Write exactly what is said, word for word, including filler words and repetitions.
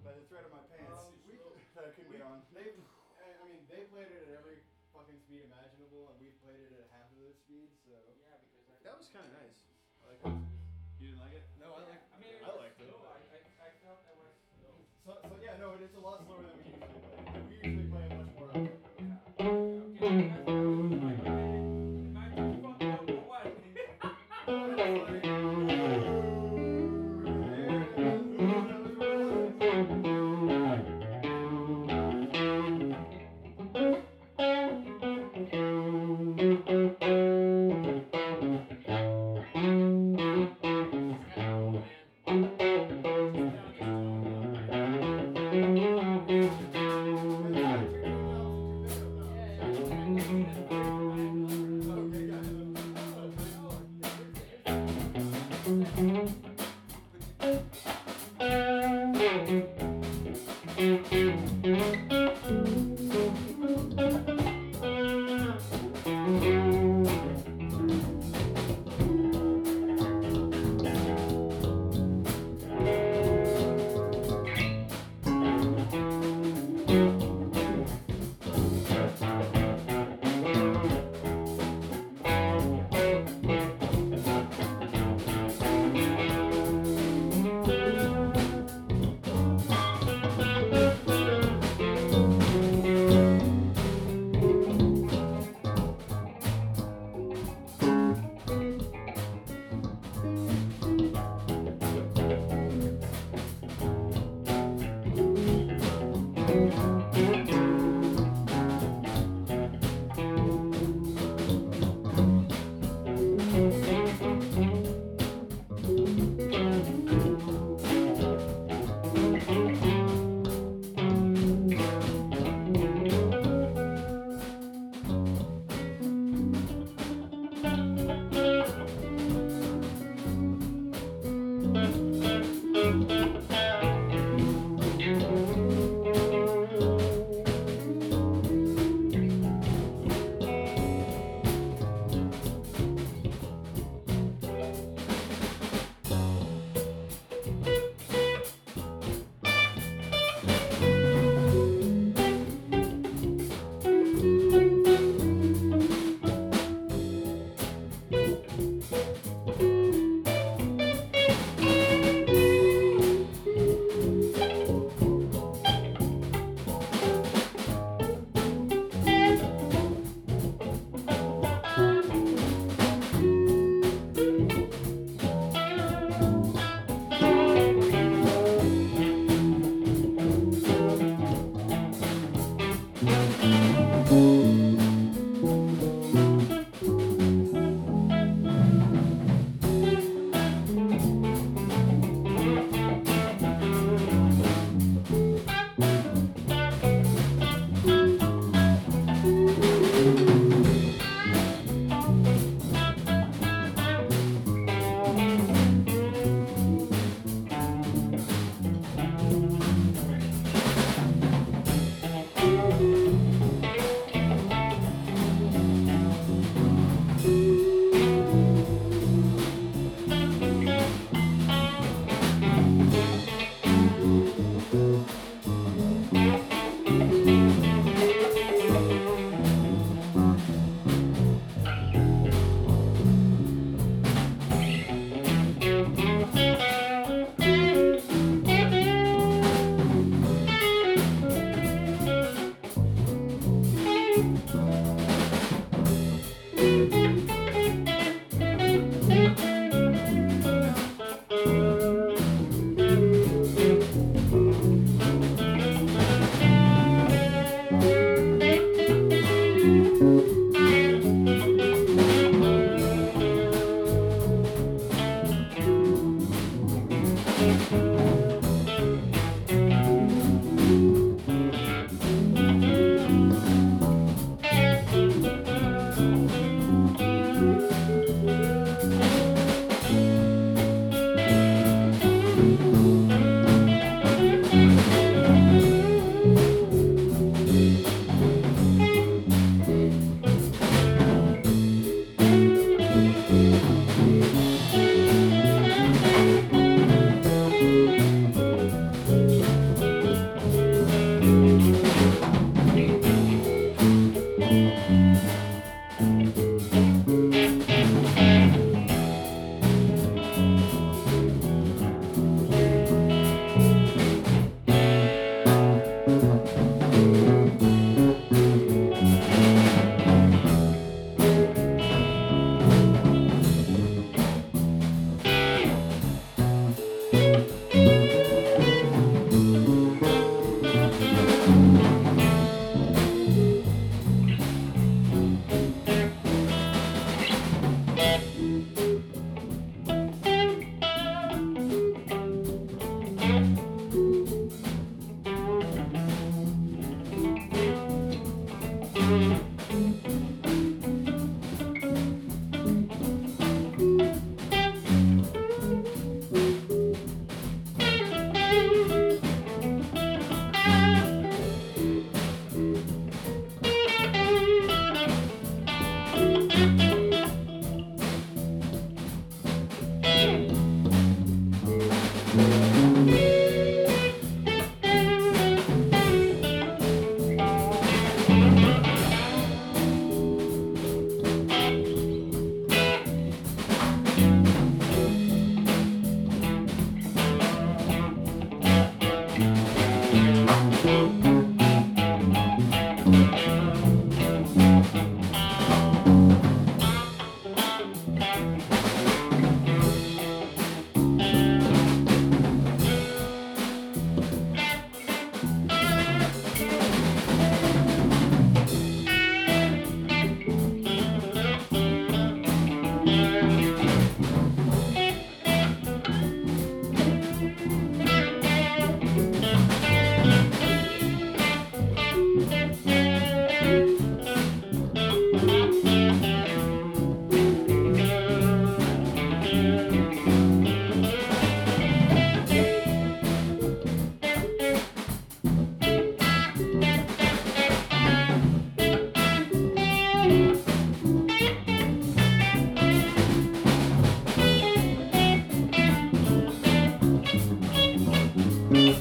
by the thread of my pants Um, we, that I couldn't we, get on. They, I mean, they played it at every fucking speed imaginable, and we played it at half of the speed. So yeah, because I that was kind of nice. I like it. You didn't like it? No, I like. I mean, I liked it. slow. I, I, I felt I was slow. So, so yeah, no, it's a lot slower than we usually play. We usually play it much more up tempo. Yeah. Okay, that's how it was like, okay, am I too fucked up or what? Thank